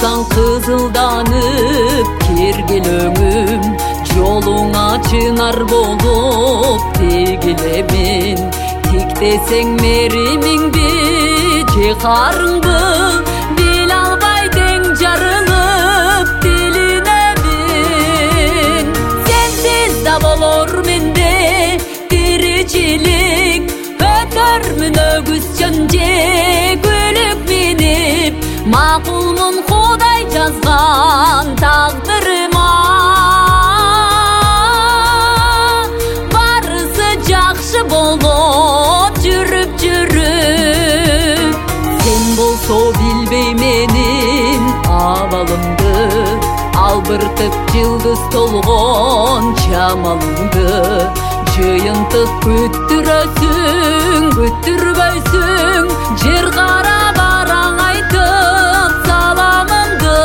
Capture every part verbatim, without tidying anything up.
болсаң кызылданып кергил өңүм, жолуңа чынар болуп тегилемин. Тиктесең меримиңди же карыңды, бил албай тең жарылып тилинемин. Сенсиз да болор менде тиричилик, өтөрмүн өгүз жонже күлүп минип. Макулмун Кудай жазган тагдырыма, барысы жакшы болот жүрүп жүрүп. Сен болсо билбей менин абалымды, албыртып жылдыз толгон чамалыңды. Жыйынтык күттүрөсүң, күттүрбөйсүң, жер кара бараң айтып саламыңды.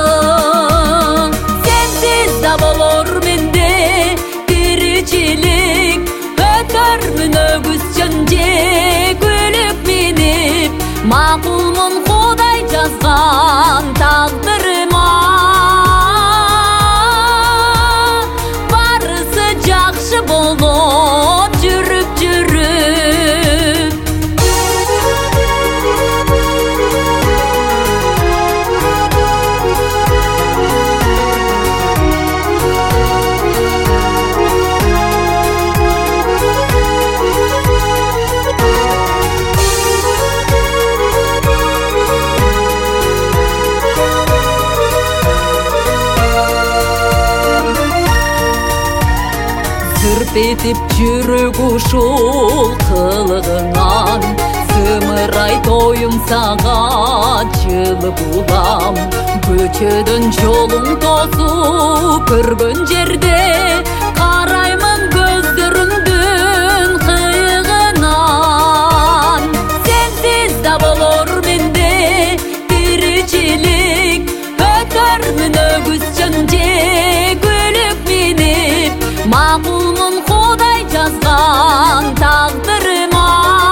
Сенсиз да болор менде тиричилик, өтөрмүн өгүз жонже күлүп минип. Макулмун Кудай жазган тагдырыма, барысы жакшы болот жүрүп жүрүп. Сырп этип жүрөк ушул кылыгыңан, сымырай тоюм сага жылы булам. Көчөдөн жолуң тосуп көргөн жерде, караймын көздөрүңдүн кыйыгынан. Сенсиз да болор менде тиричилик, өтөрмүн өгүз жонже күлүп минип. Макулмун Кудай жазган тагдырыма,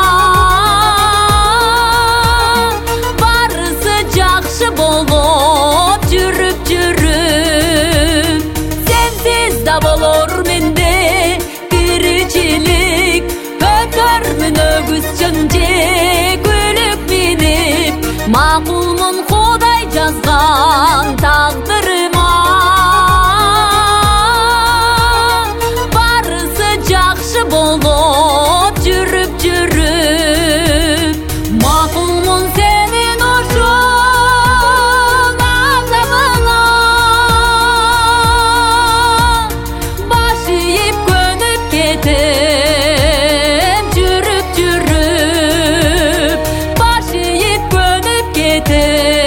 барысы жакшы болот жүрүп жүрүп. Сенсиз да болор менде тиричилик, өтөрмүн өгүз жонже күлүп минип. Макулмун Кудай жазган тагдырыма, жакшы болот жүрүп жүрүп. Макулмун сенин ушул азабыңа, баш ийип көнүп кетем жүрүп жүрүп. Баш ийип көнүп кетем.